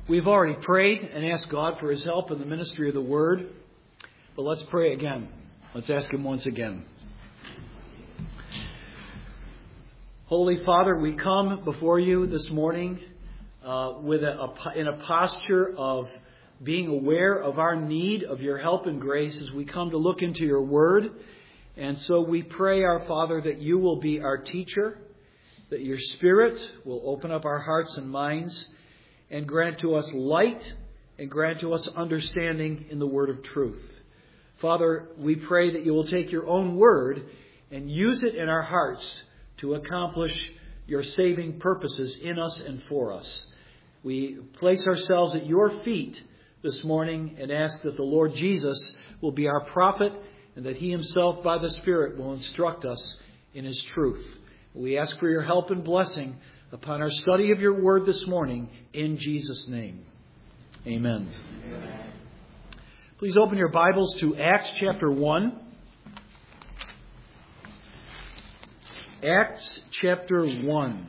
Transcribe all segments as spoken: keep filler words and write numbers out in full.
We've already prayed and asked God for His help in the ministry of the Word. But let's pray again. Let's ask Him once again. Holy Father, we come before You this morning uh, with a, a, in a posture of being aware of our need of Your help and grace as we come to look into Your Word. And so we pray, our Father, that You will be our teacher, that Your Spirit will open up our hearts and minds and grant to us light and grant to us understanding in the word of truth. Father, we pray that You will take Your own word and use it in our hearts to accomplish Your saving purposes in us and for us. We place ourselves at Your feet this morning and ask that the Lord Jesus will be our prophet and that He Himself by the Spirit will instruct us in His truth. We ask for Your help and blessing upon our study of Your Word this morning, in Jesus' name. Amen. Amen. Please open your Bibles to Acts chapter one. Acts chapter one.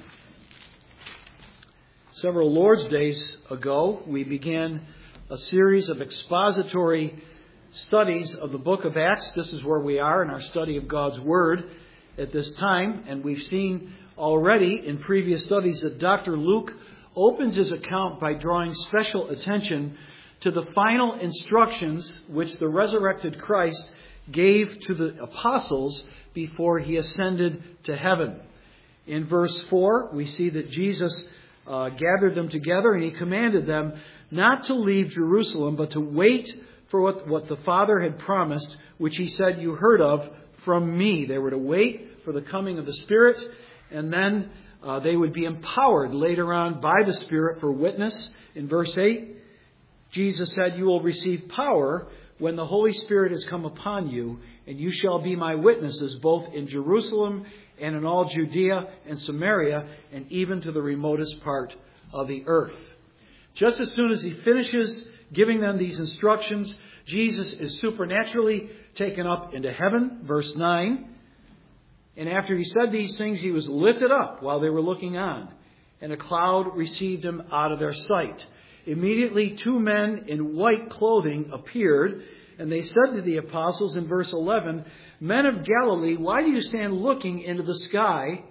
Several Lord's Days ago, we began a series of expository studies of the book of Acts. This is where we are in our study of God's Word at this time, and we've seen already in previous studies that Doctor Luke opens his account by drawing special attention to the final instructions which the resurrected Christ gave to the apostles before He ascended to heaven. In verse four, we see that Jesus uh, gathered them together and He commanded them not to leave Jerusalem, but to wait for what, what the Father had promised, which He said, "You heard of from me." They were to wait for the coming of the Spirit, and then uh, they would be empowered later on by the Spirit for witness. In verse eight, Jesus said, "You will receive power when the Holy Spirit has come upon you, and you shall be my witnesses both in Jerusalem and in all Judea and Samaria, and even to the remotest part of the earth." Just as soon as He finishes giving them these instructions, Jesus is supernaturally taken up into heaven. Verse nine. And after He said these things, He was lifted up while they were looking on, and a cloud received Him out of their sight. Immediately two men in white clothing appeared, and they said to the apostles in verse eleven, "Men of Galilee, why do you stand looking into the sky?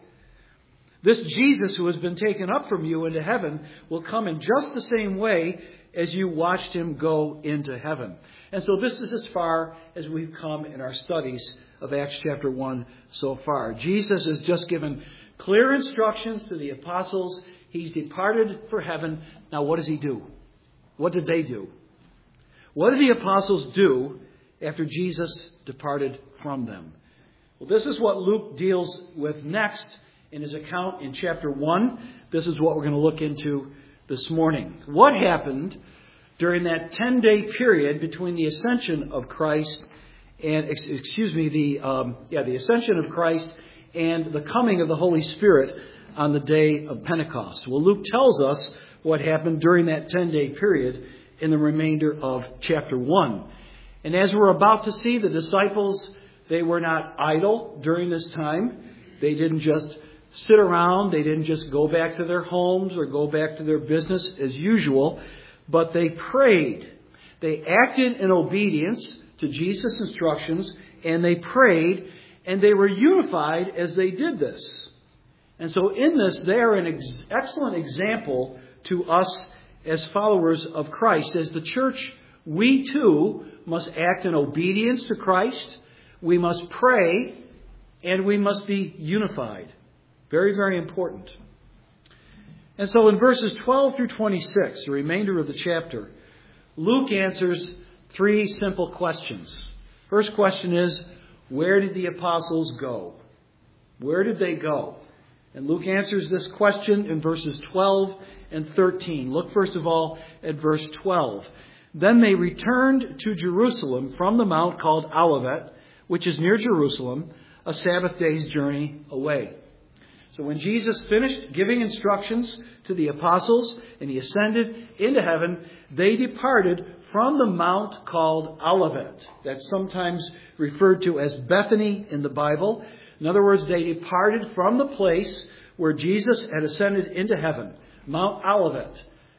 This Jesus who has been taken up from you into heaven will come in just the same way as you watched Him go into heaven." And so this is as far as we've come in our studies of Acts chapter one so far. Jesus has just given clear instructions to the apostles. He's departed for heaven. Now what does He do? What did they do? What did the apostles do after Jesus departed from them? Well, this is what Luke deals with next in his account in chapter one. This is what we're going to look into this morning. What happened during that ten-day period between the ascension of Christ and, excuse me, the um, yeah, the ascension of Christ and the coming of the Holy Spirit on the day of Pentecost? Well, Luke tells us what happened during that ten-day period in the remainder of chapter one. And as we're about to see, the disciples, they were not idle during this time. They didn't just sit around. They didn't just go back to their homes or go back to their business as usual, but they prayed. They acted in obedience to Jesus' instructions, and they prayed, and they were unified as they did this. And so in this, they are an ex- excellent example to us as followers of Christ. As the church, we too must act in obedience to Christ. We must pray, and we must be unified. Very, very important. And so in verses twelve through twenty-six, the remainder of the chapter, Luke answers three simple questions. First question is, where did the apostles go? Where did they go? And Luke answers this question in verses twelve and thirteen. Look first of all at verse twelve. "Then they returned to Jerusalem from the mount called Olivet, which is near Jerusalem, a Sabbath day's journey away." So when Jesus finished giving instructions to the apostles and He ascended into heaven, they departed from the mount called Olivet. That's sometimes referred to as Bethany in the Bible. In other words, they departed from the place where Jesus had ascended into heaven, Mount Olivet.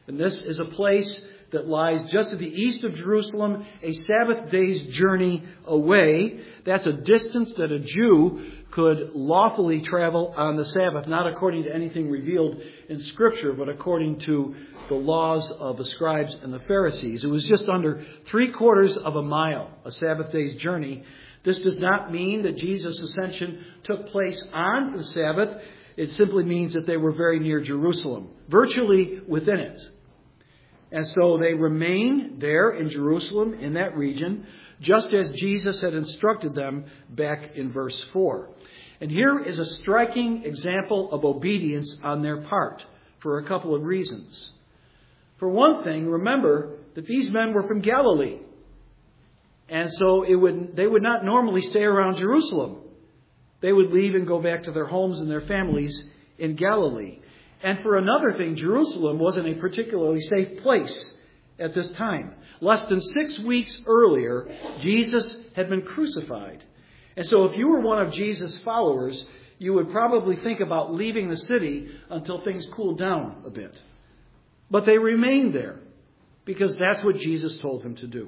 And this is a place that lies just to the east of Jerusalem, a Sabbath day's journey away. That's a distance that a Jew could lawfully travel on the Sabbath, not according to anything revealed in Scripture, but according to the laws of the scribes and the Pharisees. It was just under three quarters of a mile, a Sabbath day's journey. This does not mean that Jesus' ascension took place on the Sabbath. It simply means that they were very near Jerusalem, virtually within it. And so they remain there in Jerusalem, in that region, just as Jesus had instructed them back in verse four. And here is a striking example of obedience on their part for a couple of reasons. For one thing, remember that these men were from Galilee. And so it would, they would not normally stay around Jerusalem. They would leave and go back to their homes and their families in Galilee. And for another thing, Jerusalem wasn't a particularly safe place at this time. Less than six weeks earlier, Jesus had been crucified. And so if you were one of Jesus' followers, you would probably think about leaving the city until things cooled down a bit. But they remained there because that's what Jesus told them to do.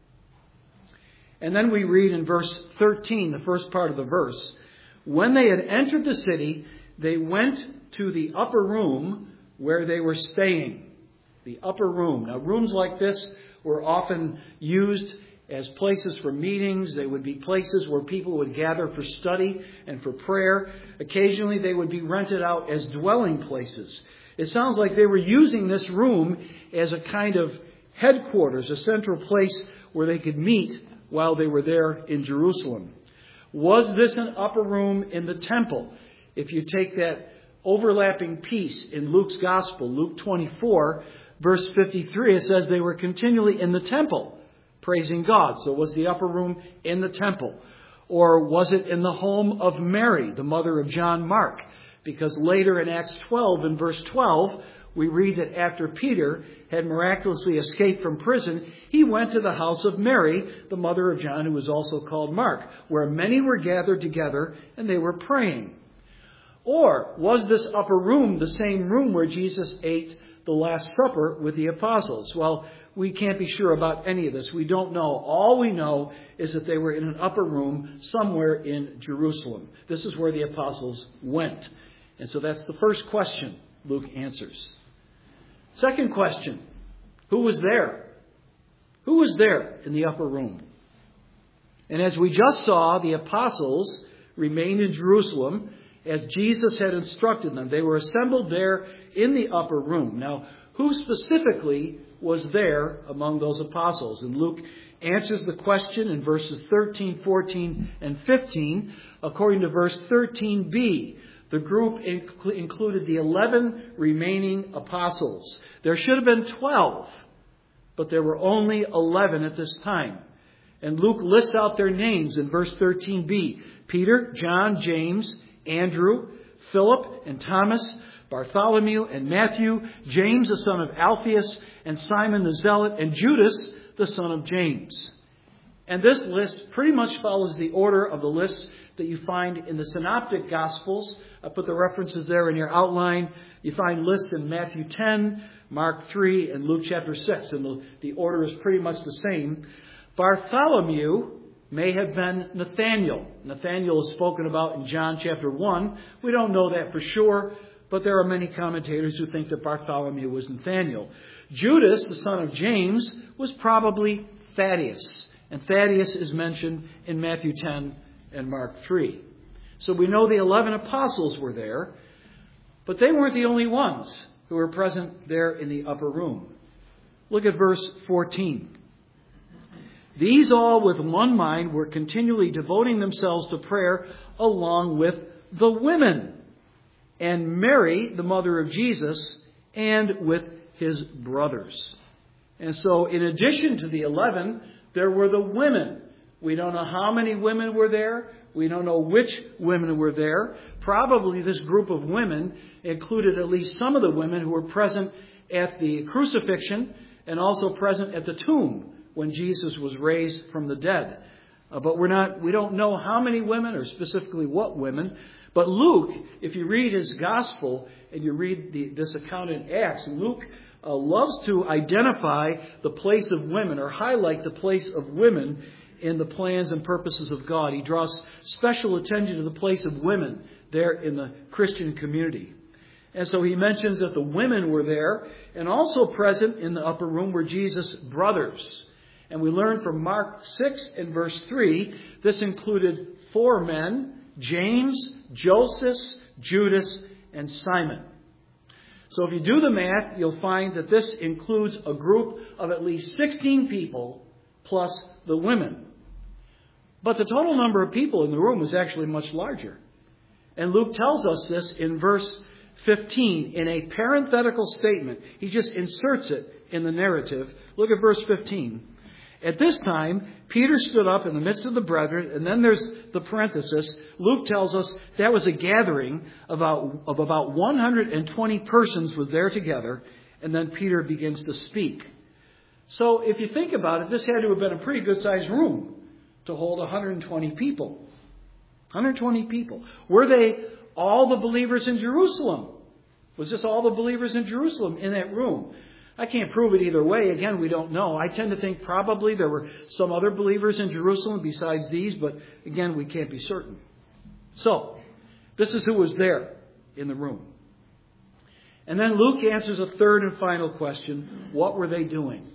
And then we read in verse thirteen, the first part of the verse, when they had entered the city, they went to the upper room where they were staying. The upper room. Now, rooms like this were often used as places for meetings. They would be places where people would gather for study and for prayer. Occasionally, they would be rented out as dwelling places. It sounds like they were using this room as a kind of headquarters, a central place where they could meet while they were there in Jerusalem. Was this an upper room in the temple? If you take that overlapping piece in Luke's Gospel, Luke twenty-four, verse fifty-three, it says they were continually in the temple, praising God. So was the upper room in the temple? Or was it in the home of Mary, the mother of John Mark? Because later in Acts twelve, in verse twelve, we read that after Peter had miraculously escaped from prison, he went to the house of Mary, the mother of John, who was also called Mark, where many were gathered together and they were praying. Or was this upper room the same room where Jesus ate the Last Supper with the apostles? Well, we can't be sure about any of this. We don't know. All we know is that they were in an upper room somewhere in Jerusalem. This is where the apostles went. And so that's the first question Luke answers. Second question, who was there? Who was there in the upper room? And as we just saw, the apostles remained in Jerusalem as Jesus had instructed them. They were assembled there in the upper room. Now, who specifically was there among those apostles? And Luke answers the question in verses thirteen, fourteen, and fifteen. According to verse thirteen b, the group inc- included the eleven remaining apostles. There should have been twelve, but there were only eleven at this time. And Luke lists out their names in verse thirteen b. Peter, John, James, Andrew, Philip, and Thomas, Bartholomew and Matthew, James the son of Alphaeus, and Simon the Zealot, and Judas the son of James. And this list pretty much follows the order of the lists that you find in the Synoptic Gospels. I put the references there in your outline. You find lists in Matthew ten, Mark three, and Luke chapter six, and the, the order is pretty much the same. Bartholomew may have been Nathanael. Nathanael is spoken about in John chapter one. We don't know that for sure, but there are many commentators who think that Bartholomew was Nathanael. Judas, the son of James, was probably Thaddeus. And Thaddeus is mentioned in Matthew ten and Mark three. So we know the eleven apostles were there, but they weren't the only ones who were present there in the upper room. Look at verse fourteen. These all with one mind were continually devoting themselves to prayer along with the women and Mary, the mother of Jesus, and with his brothers. And so in addition to the eleven, there were the women. We don't know how many women were there. We don't know which women were there. Probably this group of women included at least some of the women who were present at the crucifixion and also present at the tomb when Jesus was raised from the dead. Uh, but we're not, we don't know how many women or specifically what women. But Luke, if you read his gospel and you read the, this account in Acts, Luke uh, loves to identify the place of women or highlight the place of women in the plans and purposes of God. He draws special attention to the place of women there in the Christian community. And so he mentions that the women were there, and also present in the upper room were Jesus' brothers. And we learn from Mark six and verse three, this included four men, James, Joseph, Judas, and Simon. So if you do the math, you'll find that this includes a group of at least sixteen people plus the women. But the total number of people in the room was actually much larger. And Luke tells us this in verse fifteen in a parenthetical statement. He just inserts it in the narrative. Look at verse fifteen. At this time, Peter stood up in the midst of the brethren, and then there's the parenthesis. Luke tells us that was a gathering of about, of about one hundred twenty persons was there together, and then Peter begins to speak. So if you think about it, this had to have been a pretty good-sized room to hold one hundred twenty people. one hundred twenty people. Were they all the believers in Jerusalem? Was this all the believers in Jerusalem in that room? I can't prove it either way. Again, we don't know. I tend to think probably there were some other believers in Jerusalem besides these, but again, we can't be certain. So, this is who was there in the room. And then Luke answers a third and final question. What were they doing?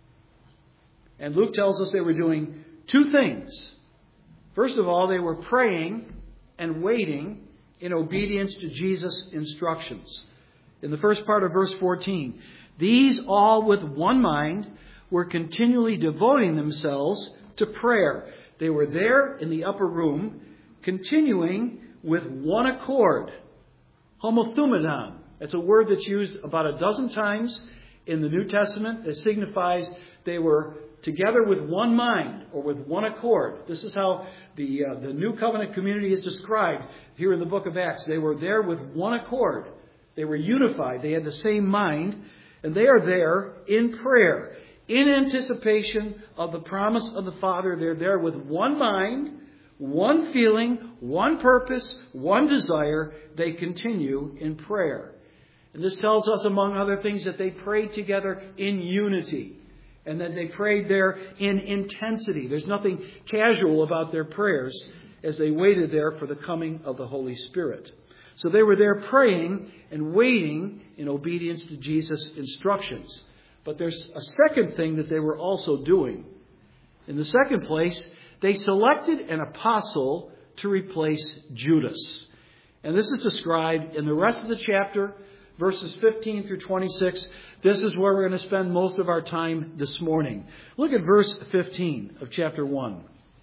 And Luke tells us they were doing two things. First of all, they were praying and waiting in obedience to Jesus' instructions. In the first part of verse fourteen, these all with one mind were continually devoting themselves to prayer. They were there in the upper room, continuing with one accord. Homothumadon. It's a word that's used about a dozen times in the New Testament. It signifies they were together with one mind or with one accord. This is how the uh, the New Covenant community is described here in the book of Acts. They were there with one accord. They were unified. They had the same mind. And they are there in prayer, in anticipation of the promise of the Father. They're there with one mind, one feeling, one purpose, one desire. They continue in prayer. And this tells us, among other things, that they prayed together in unity. And that they prayed there in intensity. There's nothing casual about their prayers as they waited there for the coming of the Holy Spirit. So they were there praying and waiting in obedience to Jesus' instructions. But there's a second thing that they were also doing. In the second place, they selected an apostle to replace Judas. And this is described in the rest of the chapter, verses fifteen through twenty-six. This is where we're going to spend most of our time this morning. Look at verse fifteen of chapter one.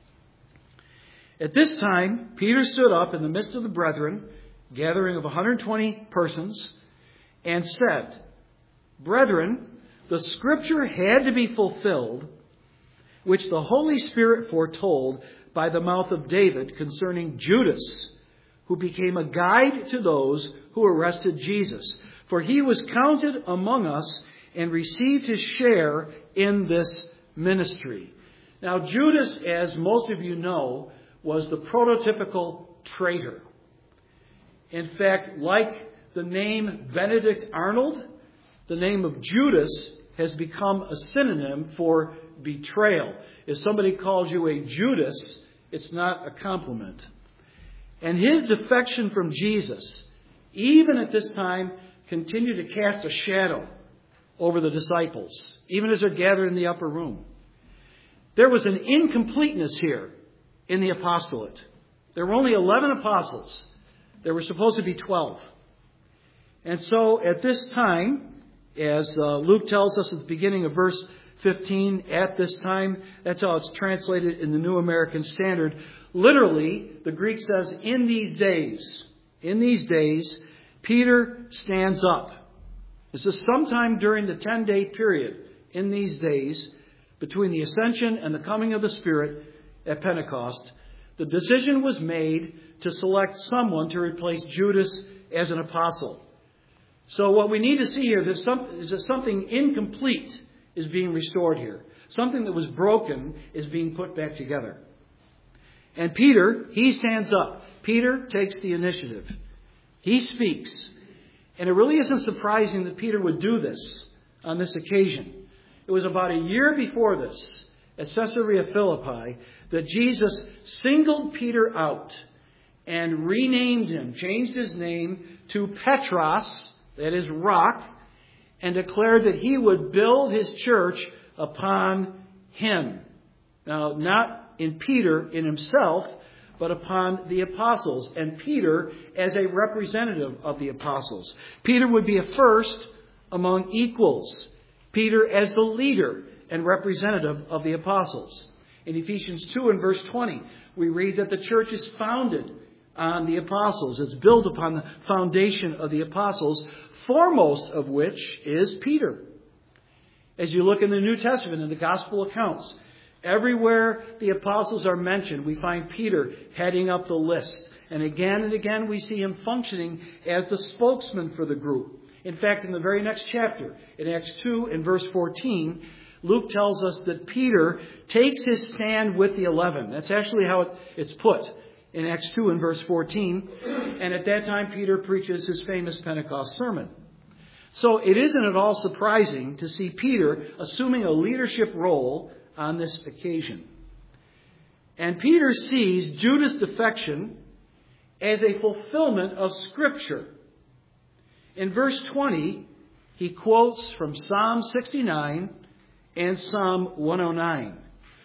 At this time, Peter stood up in the midst of the brethren, gathering of one hundred twenty persons, and said, Brethren, the scripture had to be fulfilled, which the Holy Spirit foretold by the mouth of David concerning Judas, who became a guide to those who arrested Jesus. For he was counted among us and received his share in this ministry. Now, Judas, as most of you know, was the prototypical traitor. In fact, like the name Benedict Arnold, the name of Judas has become a synonym for betrayal. If somebody calls you a Judas, it's not a compliment. And his defection from Jesus, even at this time, continued to cast a shadow over the disciples, even as they're gathered in the upper room. There was an incompleteness here in the apostolate. There were only eleven apostles. There were supposed to be twelve. And so at this time, as uh, Luke tells us at the beginning of verse fifteen, at this time, that's how it's translated in the New American Standard. Literally, the Greek says, in these days, in these days, Peter stands up. This is sometime during the ten-day period, in these days, between the ascension and the coming of the Spirit at Pentecost. The decision was made to select someone to replace Judas as an apostle. So what we need to see here is that something incomplete is being restored here. Something that was broken is being put back together. And Peter, he stands up. Peter takes the initiative. He speaks. And it really isn't surprising that Peter would do this. on this occasion. It was about a year before this, at Caesarea Philippi, that Jesus singled Peter out and renamed him, changed his name to Petros, that is rock, and declared that he would build his church upon him. Now, not in Peter in himself, but upon the apostles, and Peter as a representative of the apostles. Peter would be a first among equals. Peter as the leader and representative of the apostles. In Ephesians two and verse twenty, we read that the church is founded on the apostles. It's built upon the foundation of the apostles, foremost of which is Peter. As you look in the New Testament, in the gospel accounts, everywhere the apostles are mentioned, we find Peter heading up the list. And again and again we see him functioning as the spokesman for the group. In fact, in the very next chapter, in Acts two and verse fourteen, Luke tells us that Peter takes his stand with the eleven. That's actually how it, it's put in Acts two and verse fourteen. And at that time, Peter preaches his famous Pentecost sermon. So it isn't at all surprising to see Peter assuming a leadership role on this occasion. And Peter sees Judas' defection as a fulfillment of Scripture. In verse twenty, he quotes from Psalm sixty-nine and Psalm one oh nine.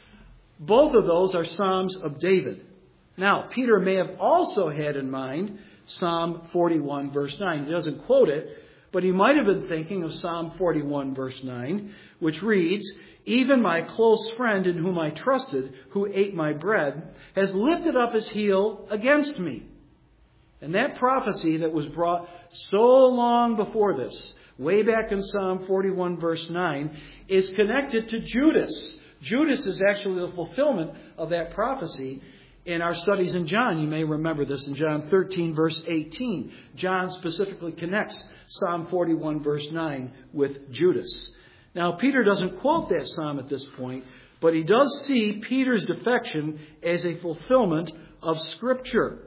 Both of those are Psalms of David. Now, Peter may have also had in mind Psalm forty-one, verse nine. He doesn't quote it, but he might have been thinking of Psalm forty-one, verse nine, which reads, "Even my close friend in whom I trusted, who ate my bread, has lifted up his heel against me." And that prophecy that was brought so long before this, way back in Psalm forty-one, verse nine, is connected to Judas. Judas is actually the fulfillment of that prophecy. In our studies in John, you may remember this in John thirteen, verse eighteen. John specifically connects Psalm forty-one, verse nine with Judas. Now, Peter doesn't quote that psalm at this point, but he does see Peter's defection as a fulfillment of Scripture.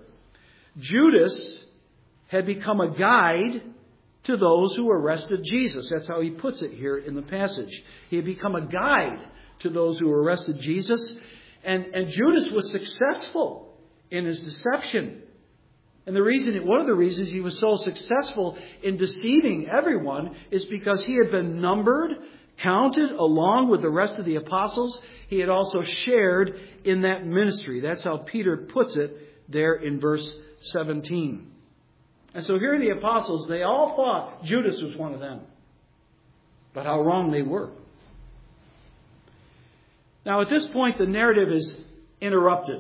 Judas had become a guide to those who arrested Jesus. That's how he puts it here in the passage. He had become a guide to those who arrested Jesus. And, and Judas was successful in his deception. And the reason, one of the reasons he was so successful in deceiving everyone is because he had been numbered, counted along with the rest of the apostles. He had also shared in that ministry. That's how Peter puts it there in verse seventeen. And so here are the apostles. They all thought Judas was one of them. But how wrong they were. Now at this point the narrative is interrupted.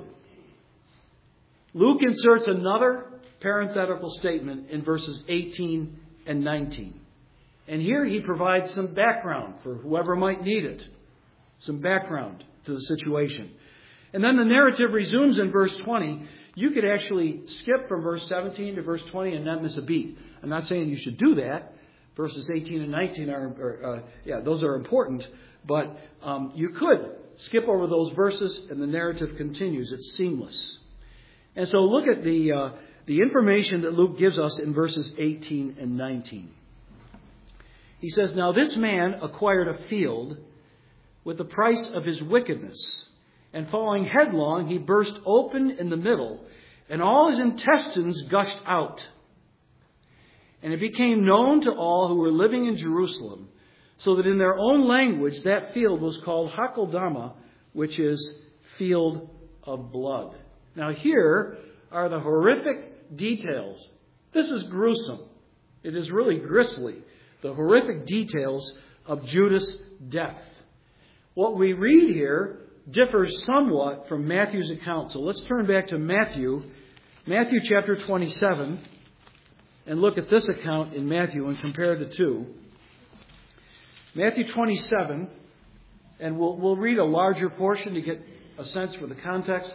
Luke inserts another parenthetical statement in verses eighteen and nineteen. And here he provides some background for whoever might need it. Some background to the situation. And then the narrative resumes in verse twenty. You could actually skip from verse seventeen to verse twenty and not miss a beat. I'm not saying you should do that. Verses eighteen and nineteen are, are uh, yeah, those are important. But um, you could skip over those verses and the narrative continues. It's seamless. And so look at the uh, the information that Luke gives us in verses eighteen and nineteen. He says, "Now this man acquired a field with the price of his wickedness. And falling headlong, he burst open in the middle, and all his intestines gushed out. And it became known to all who were living in Jerusalem, so that in their own language that field was called Hakeldama, which is field of blood." Now here are the horrific details. This is gruesome. It is really grisly. The horrific details of Judas' death. What we read here differs somewhat from Matthew's account. So let's turn back to Matthew, Matthew chapter twenty-seven, and look at this account in Matthew and compare the two. Matthew twenty-seven, and we'll, we'll read a larger portion to get a sense for the context.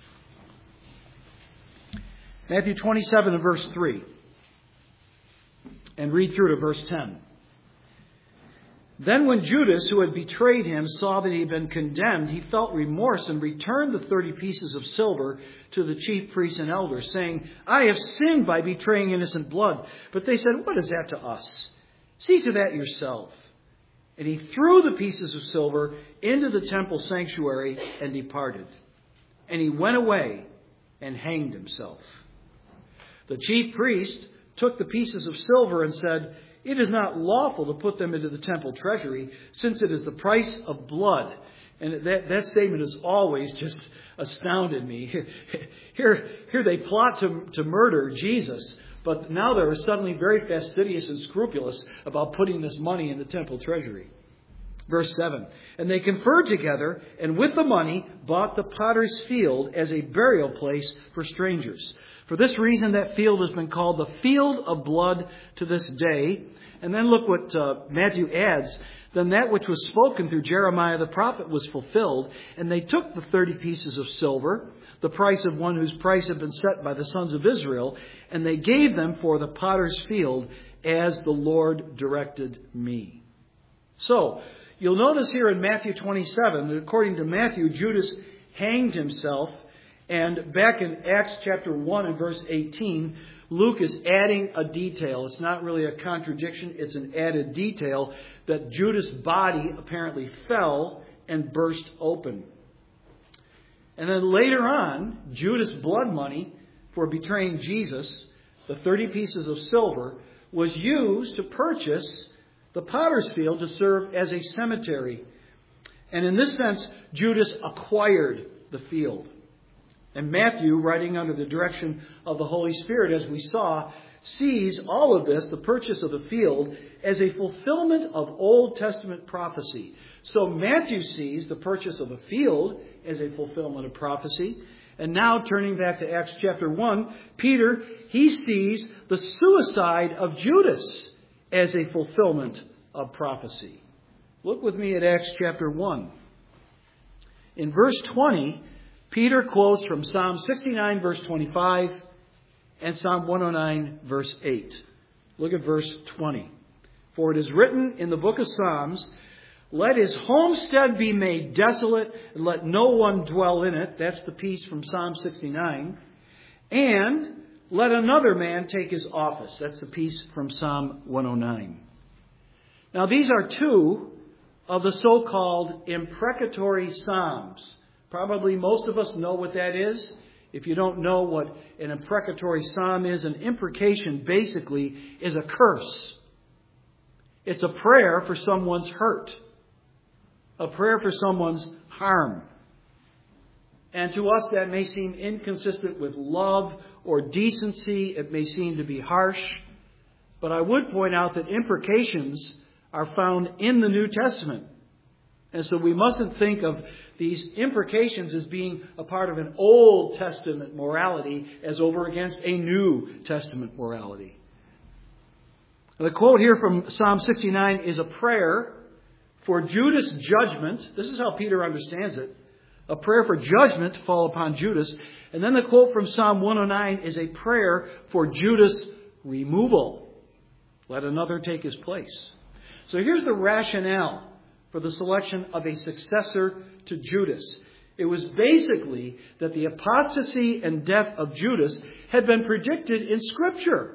Matthew twenty-seven and verse three, and read through to verse ten. "Then when Judas, who had betrayed him, saw that he had been condemned, he felt remorse and returned the thirty pieces of silver to the chief priests and elders, saying, 'I have sinned by betraying innocent blood.' But they said, 'What is that to us? See to that yourself.' And he threw the pieces of silver into the temple sanctuary and departed. And he went away and hanged himself. The chief priest took the pieces of silver and said, "It is not lawful to put them into the temple treasury, since it is the price of blood." And that, that statement has always just astounded me. Here, here they plot to, to murder Jesus, but now they're suddenly very fastidious and scrupulous about putting this money in the temple treasury. Verse seven, "And they conferred together, and with the money bought the potter's field as a burial place for strangers. For this reason, that field has been called the field of blood to this day." And then look what uh, Matthew adds. "Then that which was spoken through Jeremiah the prophet was fulfilled. And they took the thirty pieces of silver, the price of one whose price had been set by the sons of Israel, and they gave them for the potter's field, as the Lord directed me." So, you'll notice here in Matthew twenty-seven that according to Matthew, Judas hanged himself. And back in Acts chapter one and verse eighteen, Luke is adding a detail. It's not really a contradiction. It's an added detail that Judas' body apparently fell and burst open. And then later on, Judas' blood money for betraying Jesus, the thirty pieces of silver, was used to purchase the potter's field to serve as a cemetery. And in this sense, Judas acquired the field. And Matthew, writing under the direction of the Holy Spirit, as we saw, sees all of this, the purchase of the field, as a fulfillment of Old Testament prophecy. So Matthew sees the purchase of the field as a fulfillment of prophecy. And now, turning back to Acts chapter one, Peter, he sees the suicide of Judas as a fulfillment of prophecy. Look with me at Acts chapter one. In verse twenty, Peter quotes from Psalm sixty-nine, verse twenty-five, and Psalm one oh nine, verse eight. Look at verse twenty. "For it is written in the book of Psalms, let his homestead be made desolate, and let no one dwell in it." That's the piece from Psalm sixty-nine. "And let another man take his office." That's the piece from Psalm one oh nine. Now, these are two of the so-called imprecatory psalms. Probably most of us know what that is. If you don't know what an imprecatory psalm is, an imprecation basically is a curse. It's a prayer for someone's hurt. A prayer for someone's harm. And to us that may seem inconsistent with love or decency. It may seem to be harsh. But I would point out that imprecations are found in the New Testament. And so we mustn't think of these imprecations as being a part of an Old Testament morality as over against a New Testament morality. The quote here from Psalm sixty-nine is a prayer for Judas' judgment. This is how Peter understands it. A prayer for judgment to fall upon Judas. And then the quote from Psalm one oh nine is a prayer for Judas' removal. Let another take his place. So here's the rationale for the selection of a successor to Judas. It was basically that the apostasy and death of Judas had been predicted in Scripture.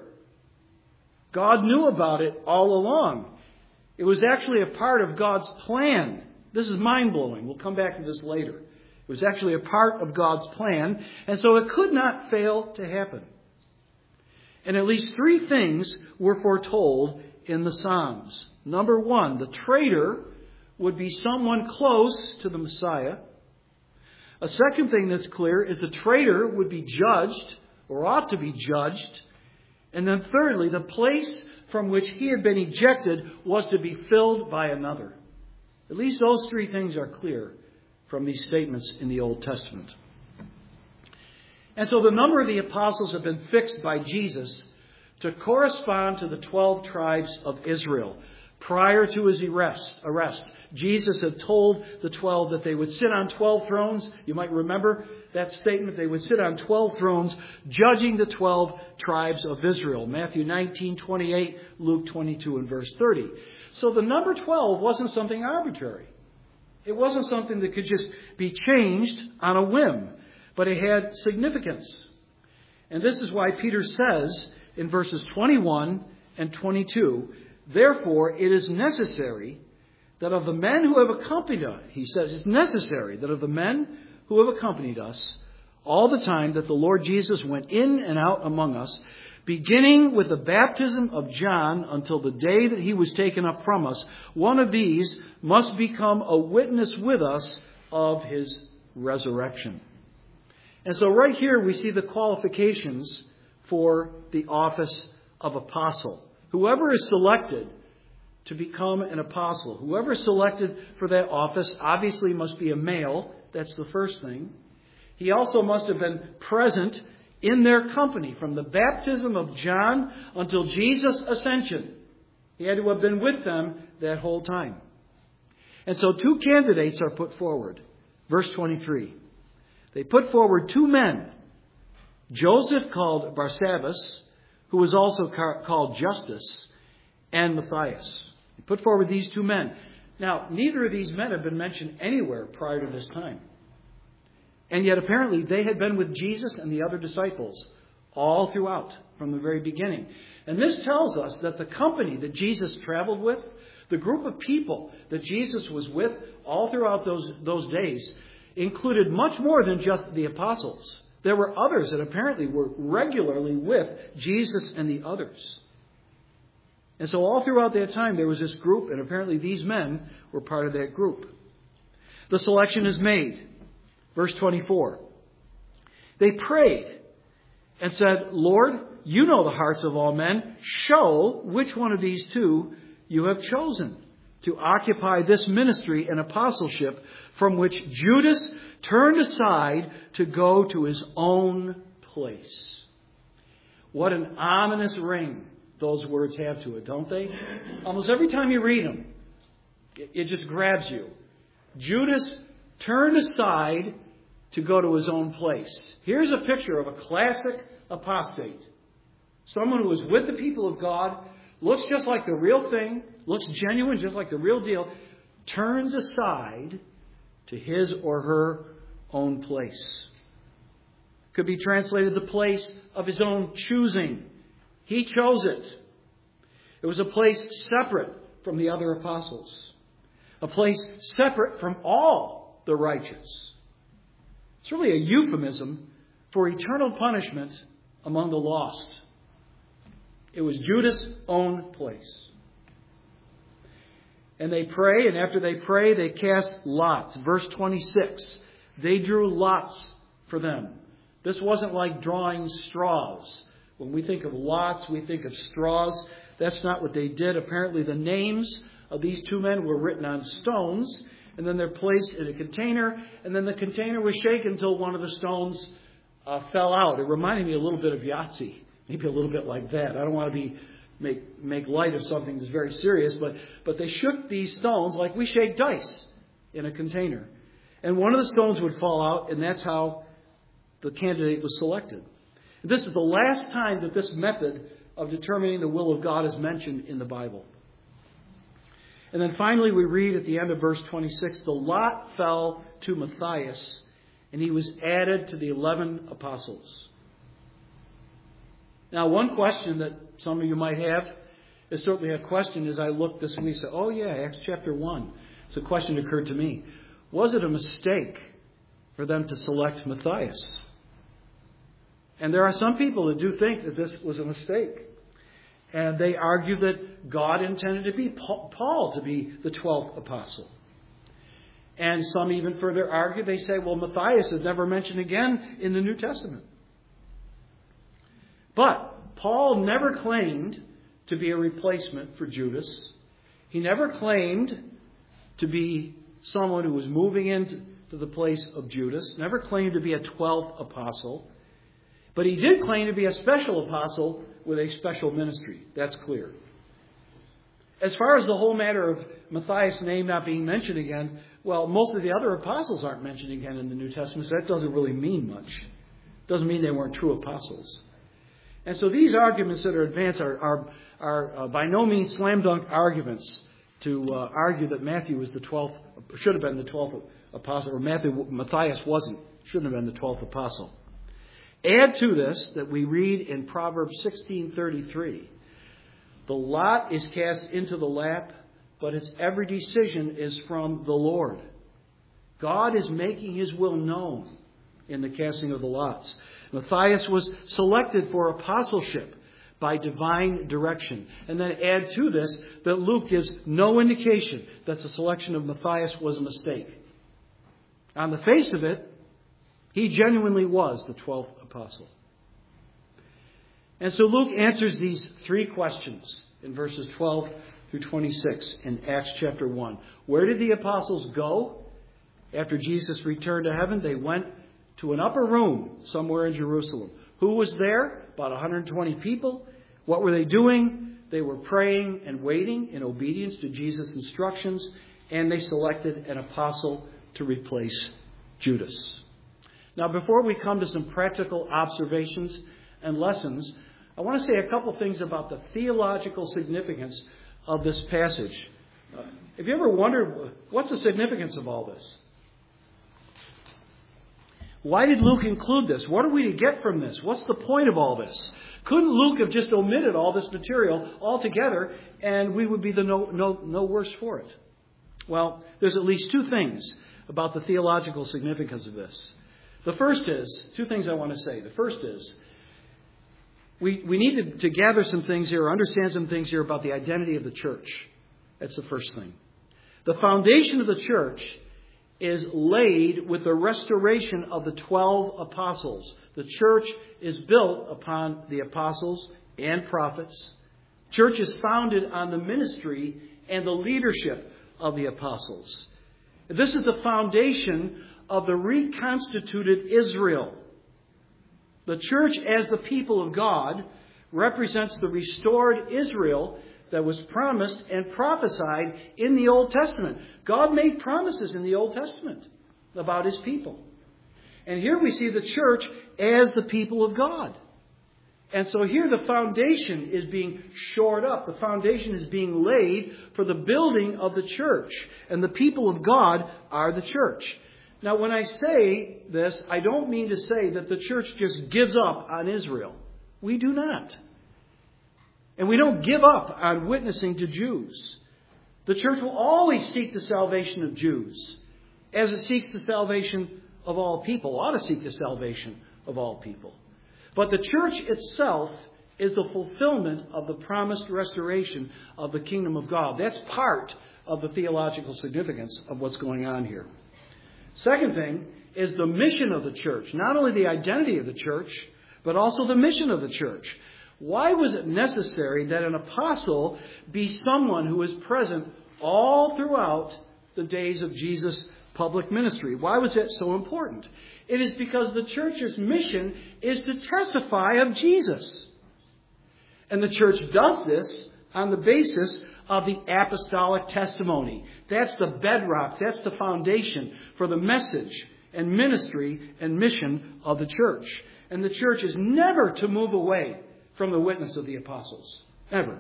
God knew about it all along. It was actually a part of God's plan. This is mind-blowing. We'll come back to this later. It was actually a part of God's plan, and so it could not fail to happen. And at least three things were foretold in the Psalms. Number one, the traitor would be someone close to the Messiah. A second thing that's clear is the traitor would be judged, or ought to be judged. And then thirdly, the place from which he had been ejected was to be filled by another. At least those three things are clear from these statements in the Old Testament. And so the number of the apostles have been fixed by Jesus to correspond to the twelve tribes of Israel. Prior to his arrest, arrest, Jesus had told the twelve that they would sit on twelve thrones. You might remember that statement. They would sit on twelve thrones, judging the twelve tribes of Israel. Matthew nineteen, twenty-eight, Luke twenty-two, and verse thirty. So the number twelve wasn't something arbitrary. It wasn't something that could just be changed on a whim, but it had significance. And this is why Peter says in verses twenty-one and twenty-two, therefore it is necessary that of the men who have accompanied us, he says it's necessary that of the men who have accompanied us all the time that the Lord Jesus went in and out among us, beginning with the baptism of John until the day that he was taken up from us, one of these must become a witness with us of his resurrection. And so right here we see the qualifications for the office of apostle. Whoever is selected to become an apostle, whoever is selected for that office obviously must be a male. That's the first thing. He also must have been present in their company from the baptism of John until Jesus' ascension. He had to have been with them that whole time. And so two candidates are put forward. Verse twenty-three. They put forward two men. Joseph called Barsabbas, who was also called Justus, and Matthias. They put forward these two men. Now, neither of these men have been mentioned anywhere prior to this time. And yet apparently they had been with Jesus and the other disciples all throughout from the very beginning. And this tells us that the company that Jesus traveled with, the group of people that Jesus was with all throughout those, those days, included much more than just the apostles. There were others that apparently were regularly with Jesus and the others. And so all throughout that time there was this group, and apparently these men were part of that group. The selection is made. Verse twenty-four. They prayed and said, Lord, you know the hearts of all men. Show which one of these two you have chosen to occupy this ministry and apostleship from which Judas turned aside to go to his own place. What an ominous ring those words have to it, don't they? Almost every time you read them, it just grabs you. Judas turned aside to go to his own place. Here's a picture of a classic apostate. Someone who is with the people of God, looks just like the real thing, looks genuine, just like the real deal, turns aside to his or her own place. Could be translated the place of his own choosing. He chose it. It was a place separate from the other apostles. A place separate from all the righteous. It's really a euphemism for eternal punishment among the lost. It was Judas' own place. And they pray, and after they pray, they cast lots. Verse twenty-six. They drew lots for them. This wasn't like drawing straws. When we think of lots, we think of straws. That's not what they did. Apparently the names of these two men were written on stones, and then they're placed in a container, and then the container was shaken until one of the stones uh, fell out. It reminded me a little bit of Yahtzee, maybe a little bit like that. I don't want to be make make light of something that's very serious, but but they shook these stones like we shake dice in a container, and one of the stones would fall out, and that's how the candidate was selected. This is the last time that this method of determining the will of God is mentioned in the Bible. And then finally we read at the end of verse twenty-six, the lot fell to Matthias, and he was added to the eleven apostles. Now, one question that some of you might have is certainly a question as I look this week. So, oh yeah, Acts chapter one. So a question occurred to me. Was it a mistake for them to select Matthias? And there are some people that do think that this was a mistake. And they argue that God intended to be Paul to be the twelfth apostle. And some even further argue, they say, well, Matthias is never mentioned again in the New Testament. But Paul never claimed to be a replacement for Judas. He never claimed to be someone who was moving into the place of Judas. Never claimed to be a twelfth apostle. But he did claim to be a special apostle with a special ministry. That's clear. As far as the whole matter of Matthias' name not being mentioned again, well, most of the other apostles aren't mentioned again in the New Testament, so that doesn't really mean much. It doesn't mean they weren't true apostles. And so these arguments that are advanced are, are, are uh, by no means slam dunk arguments to uh, argue that Matthew was the twelfth, should have been the twelfth apostle, or Matthew, Matthias wasn't, shouldn't have been the twelfth apostle. Add to this that we read in Proverbs sixteen thirty-three, the lot is cast into the lap, but its every decision is from the Lord. God is making His will known in the casting of the lots. Matthias was selected for apostleship by divine direction. And then add to this that Luke gives no indication that the selection of Matthias was a mistake. On the face of it, he genuinely was the twelfth apostle. And so Luke answers these three questions in verses twelve through twenty-six in Acts chapter one. Where did the apostles go after Jesus returned to heaven? They went to an upper room somewhere in Jerusalem. Who was there? About one hundred twenty people. What were they doing? They were praying and waiting in obedience to Jesus' instructions, and they selected an apostle to replace Judas. Now, before we come to some practical observations and lessons, I want to say a couple things about the theological significance of this passage. Uh, have you ever wondered, what's the significance of all this? Why did Luke include this? What are we to get from this? What's the point of all this? Couldn't Luke have just omitted all this material altogether and we would be the no, no, no worse for it? Well, there's at least two things about the theological significance of this. The first is, two things I want to say. The first is, we, we need to, to gather some things here, or understand some things here about the identity of the church. That's the first thing. The foundation of the church is laid with the restoration of the twelve apostles. The church is built upon the apostles and prophets. Church is founded on the ministry and the leadership of the apostles. This is the foundation of the reconstituted Israel. The church, as the people of God, represents the restored Israel that was promised and prophesied in the Old Testament. God made promises in the Old Testament about His people. And here we see the church as the people of God. And so here the foundation is being shored up. The foundation is being laid for the building of the church. And the people of God are the church. Now, when I say this, I don't mean to say that the church just gives up on Israel. We do not. And we don't give up on witnessing to Jews. The church will always seek the salvation of Jews, as it seeks the salvation of all people, ought to seek the salvation of all people. But the church itself is the fulfillment of the promised restoration of the kingdom of God. That's part of the theological significance of what's going on here. Second thing is the mission of the church. Not only the identity of the church, but also the mission of the church. Why was it necessary that an apostle be someone who was present all throughout the days of Jesus' public ministry? Why was that so important? It is because the church's mission is to testify of Jesus. And the church does this on the basis of the apostolic testimony. That's the bedrock, that's the foundation for the message and ministry and mission of the church. And the church is never to move away from the witness of the apostles. Ever.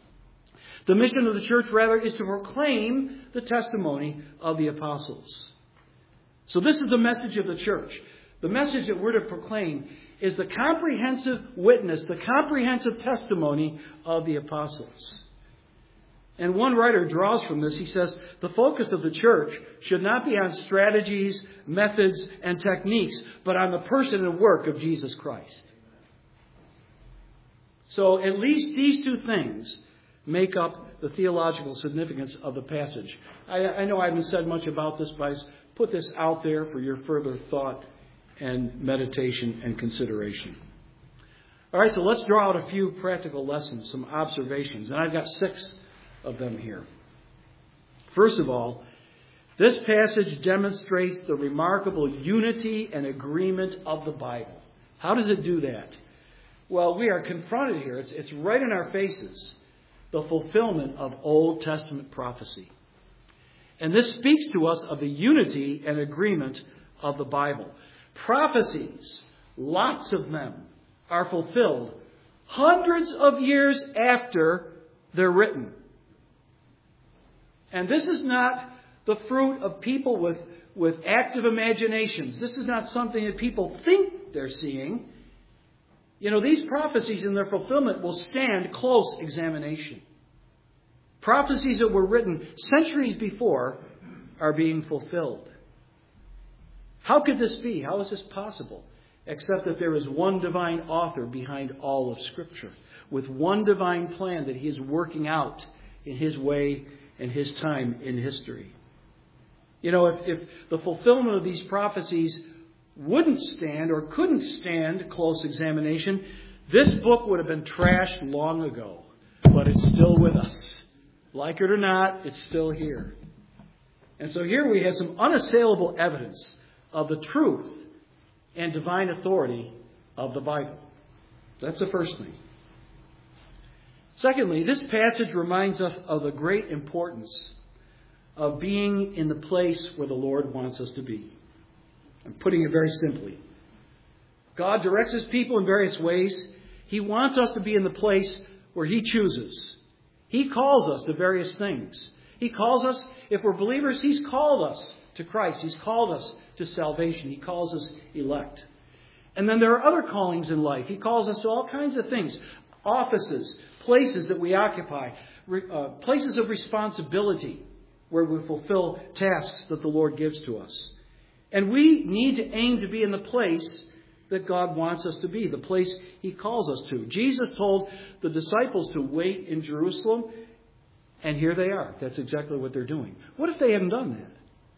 The mission of the church, rather, is to proclaim the testimony of the apostles. So this is the message of the church. The message that we're to proclaim is the comprehensive witness, the comprehensive testimony of the apostles. And one writer draws from this. He says, the focus of the church should not be on strategies, methods, and techniques, but on the person and work of Jesus Christ. So at least these two things make up the theological significance of the passage. I, I know I haven't said much about this, but I put this out there for your further thought and meditation and consideration. All right, so let's draw out a few practical lessons, some observations. And I've got six of them here. First of all, this passage demonstrates the remarkable unity and agreement of the Bible. How does it do that? Well, we are confronted here. It's, it's right in our faces. The fulfillment of Old Testament prophecy. And this speaks to us of the unity and agreement of the Bible. Prophecies, lots of them, are fulfilled hundreds of years after they're written. And this is not the fruit of people with, with active imaginations. This is not something that people think they're seeing. You know, these prophecies in their fulfillment will stand close examination. Prophecies that were written centuries before are being fulfilled. How could this be? How is this possible? Except that there is one divine author behind all of Scripture, with one divine plan that He is working out in His way and His time in history. You know, if, if the fulfillment of these prophecies wouldn't stand or couldn't stand close examination, this book would have been trashed long ago. But it's still with us. Like it or not, it's still here. And so here we have some unassailable evidence of the truth and divine authority of the Bible. That's the first thing. Secondly, this passage reminds us of the great importance of being in the place where the Lord wants us to be. I'm putting it very simply. God directs His people in various ways. He wants us to be in the place where He chooses. He calls us to various things. He calls us, if we're believers, He's called us to Christ. He's called us to salvation. He calls us elect. And then there are other callings in life. He calls us to all kinds of things. Offices, places that we occupy, uh, places of responsibility where we fulfill tasks that the Lord gives to us. And we need to aim to be in the place that God wants us to be, the place He calls us to. Jesus told the disciples to wait in Jerusalem, and here they are. That's exactly what they're doing. What if they hadn't done that?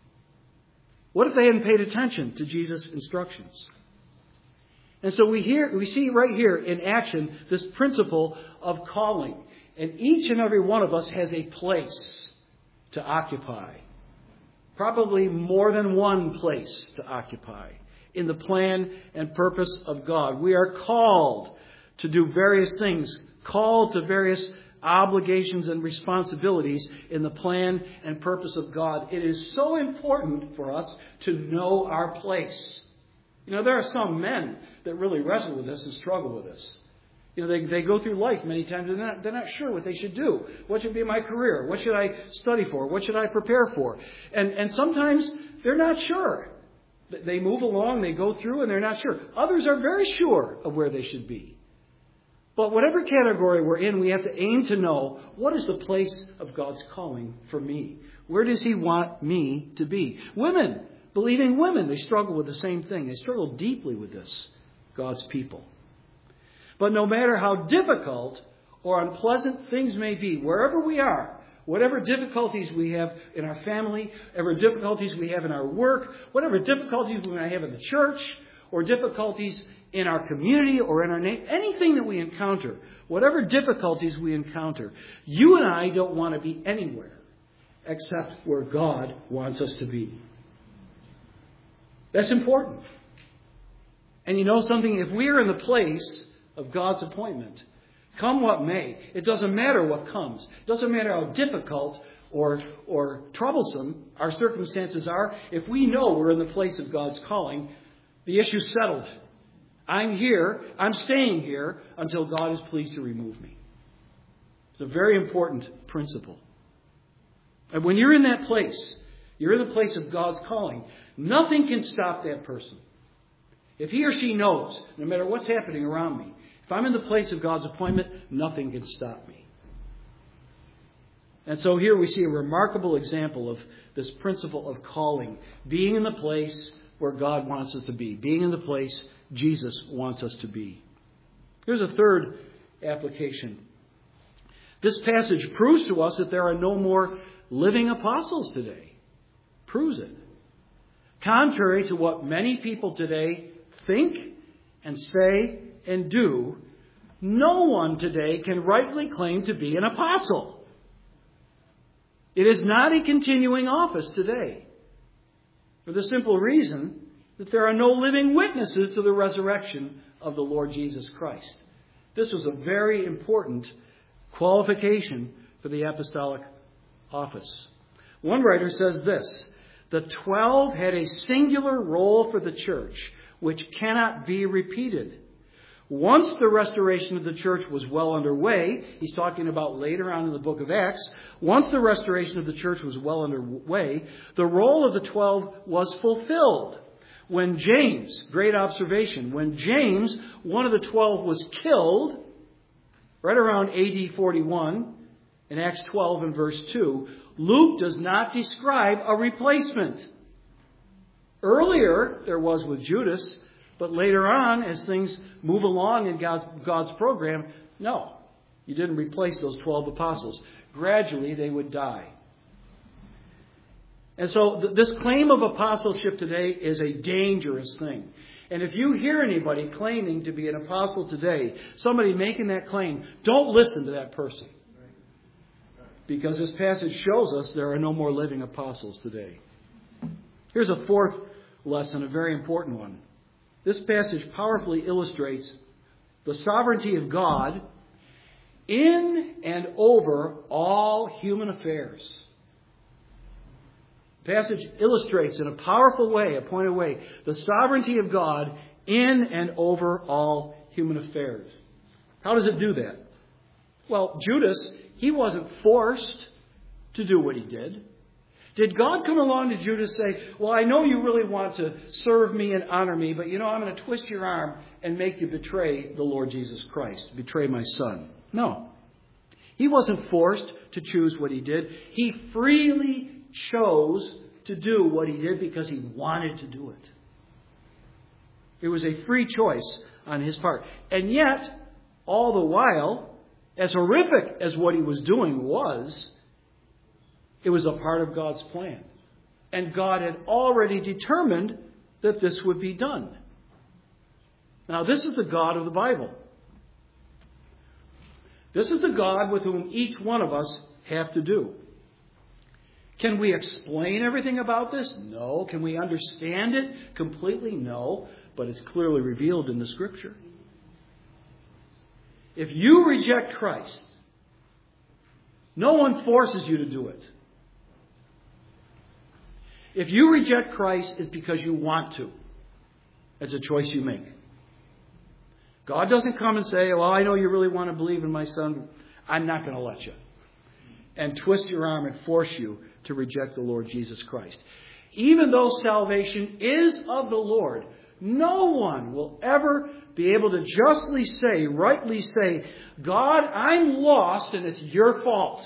What if they hadn't paid attention to Jesus' instructions? And so we hear, we see right here in action this principle of calling. And each and every one of us has a place to occupy. Probably more than one place to occupy in the plan and purpose of God. We are called to do various things, called to various obligations and responsibilities in the plan and purpose of God. It is so important for us to know our place. You know, there are some men that really wrestle with this and struggle with this. You know, they, they go through life many times and they're not, they're not sure what they should do. What should be my career? What should I study for? What should I prepare for? And, and sometimes they're not sure. They move along, they go through, and they're not sure. Others are very sure of where they should be. But whatever category we're in, we have to aim to know, what is the place of God's calling for me? Where does He want me to be? Women, believing women, they struggle with the same thing. They struggle deeply with this, God's people. But no matter how difficult or unpleasant things may be, wherever we are, whatever difficulties we have in our family, whatever difficulties we have in our work, whatever difficulties we may have in the church, or difficulties in our community or in our name, anything that we encounter, whatever difficulties we encounter, you and I don't want to be anywhere except where God wants us to be. That's important. And you know something? If we are in the place of God's appointment, come what may, it doesn't matter what comes. It doesn't matter how difficult or, or troublesome our circumstances are. If we know we're in the place of God's calling, the issue's settled. I'm here, I'm staying here until God is pleased to remove me. It's a very important principle. And when you're in that place, you're in the place of God's calling, nothing can stop that person. If he or she knows, no matter what's happening around me, if I'm in the place of God's appointment, nothing can stop me. And so here we see a remarkable example of this principle of calling, being in the place where God wants us to be, being in the place Jesus wants us to be. Here's a third application. This passage proves to us that there are no more living apostles today. Proves it. Contrary to what many people today think and say and do, no one today can rightly claim to be an apostle. It is not a continuing office today, for the simple reason that there are no living witnesses to the resurrection of the Lord Jesus Christ. This was a very important qualification for the apostolic office. One writer says this: the twelve had a singular role for the church, which cannot be repeated. Once the restoration of the church was well underway, he's talking about later on in the book of Acts, once the restoration of the church was well underway, the role of the twelve was fulfilled. When James, great observation, when James, one of the twelve, was killed, right around A D forty-one, In Acts twelve and verse two, Luke does not describe a replacement. Earlier, there was with Judas, but later on, as things move along in God's, God's program, no, you didn't replace those twelve apostles. Gradually, they would die. And so th- this claim of apostleship today is a dangerous thing. And if you hear anybody claiming to be an apostle today, somebody making that claim, don't listen to that person. Because this passage shows us there are no more living apostles today. Here's a fourth lesson, a very important one. This passage powerfully illustrates the sovereignty of God in and over all human affairs. The passage illustrates in a powerful way, a pointed way, the sovereignty of God in and over all human affairs. How does it do that? Well, Judas, he wasn't forced to do what he did. Did God come along to Judas and say, well, I know you really want to serve me and honor me, but you know, I'm going to twist your arm and make you betray the Lord Jesus Christ, betray my son? No. He wasn't forced to choose what he did. He freely chose to do what he did because he wanted to do it. It was a free choice on his part. And yet, all the while, as horrific as what he was doing was, it was a part of God's plan. And God had already determined that this would be done. Now, this is the God of the Bible. This is the God with whom each one of us have to do. Can we explain everything about this? No. Can we understand it completely? No. But it's clearly revealed in the Scripture. If you reject Christ, no one forces you to do it. If you reject Christ, it's because you want to. It's a choice you make. God doesn't come and say, well, I know you really want to believe in my son. I'm not going to let you. And twist your arm and force you to reject the Lord Jesus Christ. Even though salvation is of the Lord, no one will ever be able to justly say, rightly say, God, I'm lost and it's your fault.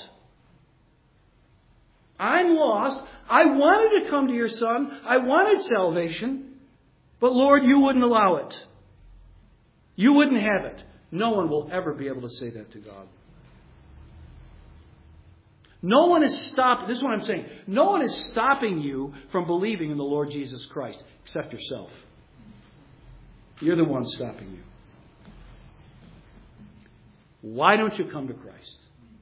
I'm lost. I wanted to come to your son. I wanted salvation. But Lord, you wouldn't allow it. You wouldn't have it. No one will ever be able to say that to God. No one is stopping, this is what I'm saying, no one is stopping you from believing in the Lord Jesus Christ except yourself. You're the one stopping you. Why don't you come to Christ?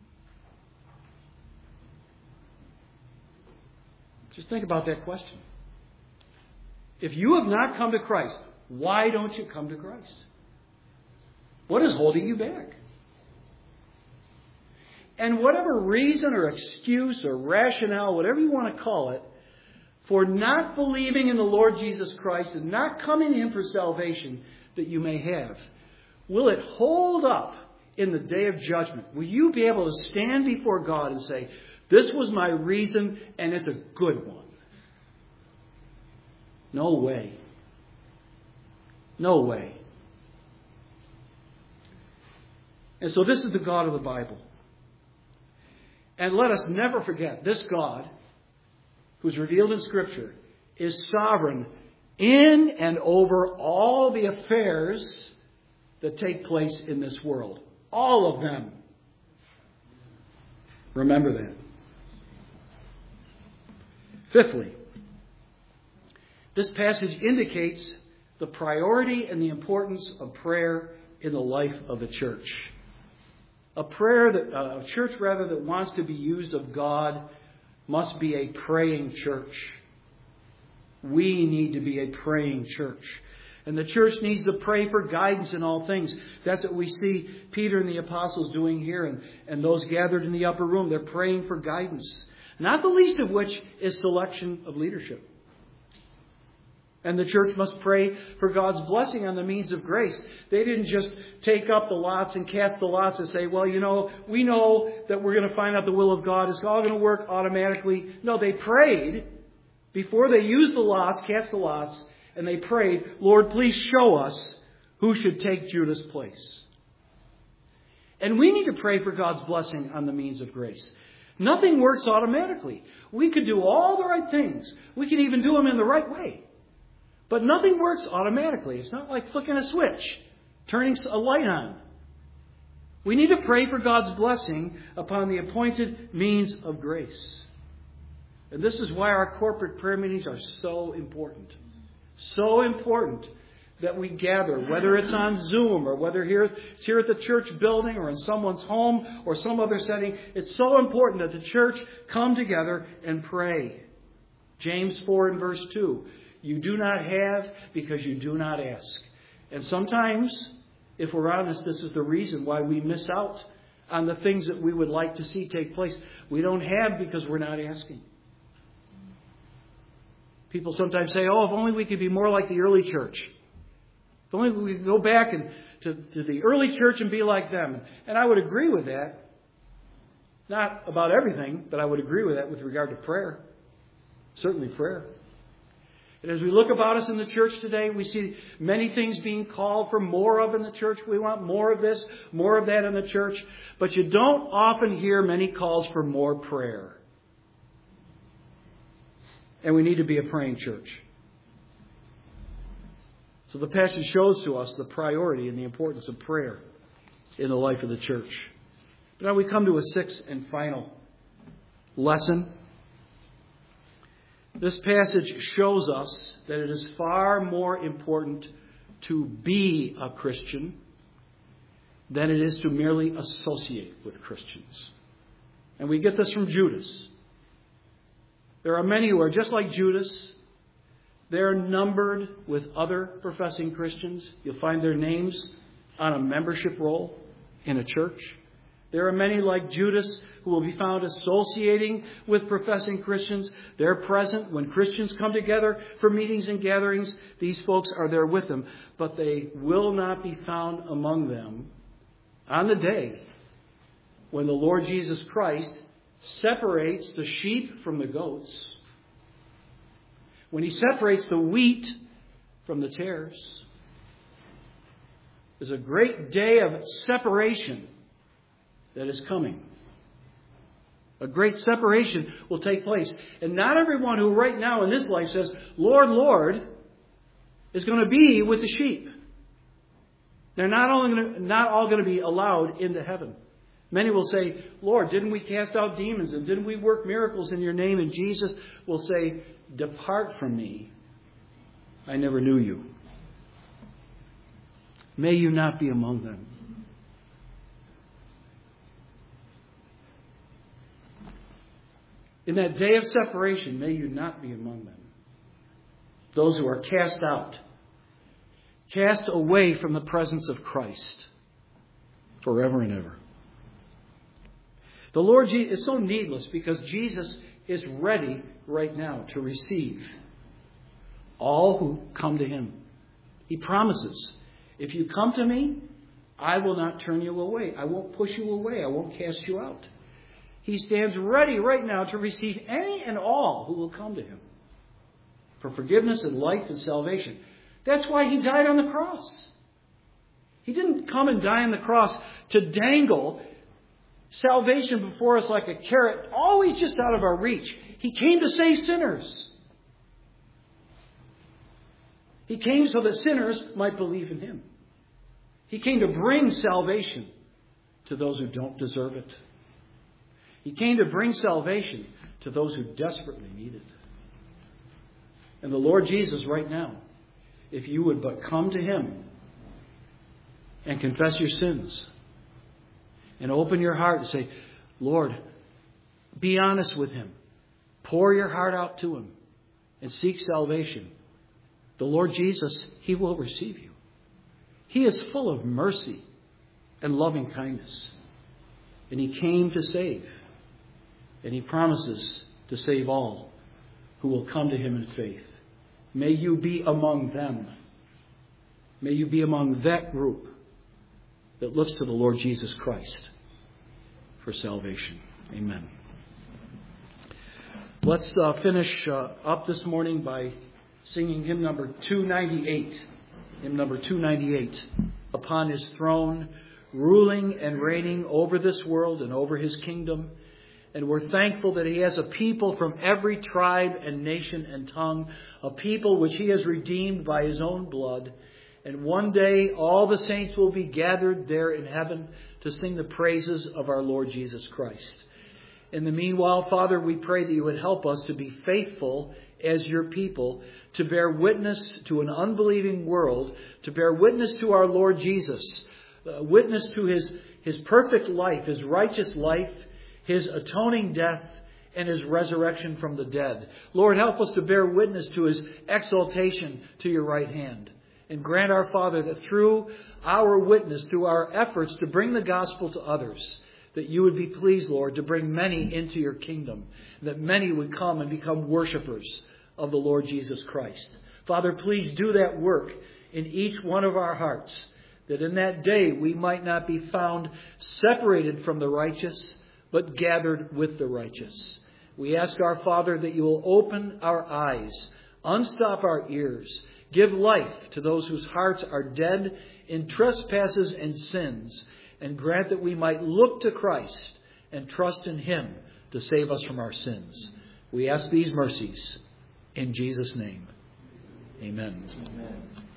Just think about that question. If you have not come to Christ, why don't you come to Christ? What is holding you back? And whatever reason or excuse or rationale, whatever you want to call it, for not believing in the Lord Jesus Christ and not coming in for salvation that you may have, will it hold up in the day of judgment? Will you be able to stand before God and say, this was my reason and it's a good one? No way. No way. And so this is the God of the Bible. And let us never forget, this God, who's revealed in Scripture, is sovereign in and over all the affairs that take place in this world. All of them. Remember that. Fifthly, this passage indicates the priority and the importance of prayer in the life of the church. A prayer that uh, a church rather that wants to be used of God must be a praying church. We need to be a praying church. And the church needs to pray for guidance in all things. That's what we see Peter and the apostles doing here, and, and those gathered in the upper room. They're praying for guidance. Not the least of which is selection of leadership. And the church must pray for God's blessing on the means of grace. They didn't just take up the lots and cast the lots and say, well, you know, we know that we're going to find out the will of God. It's all going to work automatically. No, they prayed before they used the lots, cast the lots, and they prayed, Lord, please show us who should take Judas' place. And we need to pray for God's blessing on the means of grace. Nothing works automatically. We could do all the right things. We can even do them in the right way. But nothing works automatically. It's not like flicking a switch, turning a light on. We need to pray for God's blessing upon the appointed means of grace. And this is why our corporate prayer meetings are so important. So important that we gather, whether it's on Zoom or whether here, it's here at the church building or in someone's home or some other setting. It's so important that the church come together and pray. James four and verse two. You do not have because you do not ask. And sometimes, if we're honest, this is the reason why we miss out on the things that we would like to see take place. We don't have because we're not asking. People sometimes say, oh, if only we could be more like the early church. If only we could go back and to, to the early church and be like them. And I would agree with that. Not about everything, but I would agree with that with regard to prayer. Certainly prayer. And as we look about us in the church today, we see many things being called for more of in the church. We want more of this, more of that in the church. But you don't often hear many calls for more prayer. And we need to be a praying church. So the passage shows to us the priority and the importance of prayer in the life of the church. But now we come to a sixth and final lesson. This passage shows us that it is far more important to be a Christian than it is to merely associate with Christians. And we get this from Judas. There are many who are just like Judas. They're numbered with other professing Christians. You'll find their names on a membership roll in a church. There are many like Judas who will be found associating with professing Christians. They're present when Christians come together for meetings and gatherings. These folks are there with them. But they will not be found among them on the day when the Lord Jesus Christ separates the sheep from the goats. When he separates the wheat from the tares. There's a great day of separation that is coming. A great separation will take place. And not everyone who right now in this life says, Lord, Lord, is going to be with the sheep. They're not, only going to, not all going to be allowed into heaven. Many will say, Lord, didn't we cast out demons and didn't we work miracles in your name? And Jesus will say, depart from me. I never knew you. May you not be among them. In that day of separation, may you not be among them. Those who are cast out, cast away from the presence of Christ forever and ever. The Lord Jesus is so needless because Jesus is ready right now to receive all who come to him. He promises, if you come to me, I will not turn you away. I won't push you away. I won't cast you out. He stands ready right now to receive any and all who will come to him for forgiveness and life and salvation. That's why he died on the cross. He didn't come and die on the cross to dangle salvation before us like a carrot, always just out of our reach. He came to save sinners. He came so that sinners might believe in him. He came to bring salvation to those who don't deserve it. He came to bring salvation to those who desperately need it. And the Lord Jesus right now, if you would but come to him and confess your sins and open your heart and say, Lord, be honest with him. Pour your heart out to him and seek salvation. The Lord Jesus, he will receive you. He is full of mercy and loving kindness. And he came to save. And he promises to save all who will come to him in faith. May you be among them. May you be among that group that looks to the Lord Jesus Christ for salvation. Amen. Let's uh, finish uh, up this morning by singing hymn number two ninety-eight. Hymn number two ninety-eight. Upon his throne ruling and reigning over this world and over His kingdom. And we're thankful that He has a people from every tribe and nation and tongue, a people which He has redeemed by His own blood. And one day all the saints will be gathered there in heaven to sing the praises of our Lord Jesus Christ. In the meanwhile, Father, we pray that You would help us to be faithful as Your people, to bear witness to an unbelieving world, to bear witness to our Lord Jesus, uh, witness to His, His perfect life, His righteous life, His atoning death, and His resurrection from the dead. Lord, help us to bear witness to His exaltation to Your right hand. And grant our Father that through our witness, through our efforts to bring the gospel to others, that You would be pleased, Lord, to bring many into Your kingdom, that many would come and become worshipers of the Lord Jesus Christ. Father, please do that work in each one of our hearts, that in that day we might not be found separated from the righteous, but gathered with the righteous. We ask our Father that You will open our eyes, unstop our ears, give life to those whose hearts are dead in trespasses and sins, and grant that we might look to Christ and trust in Him to save us from our sins. We ask these mercies in Jesus' name. Amen. Amen.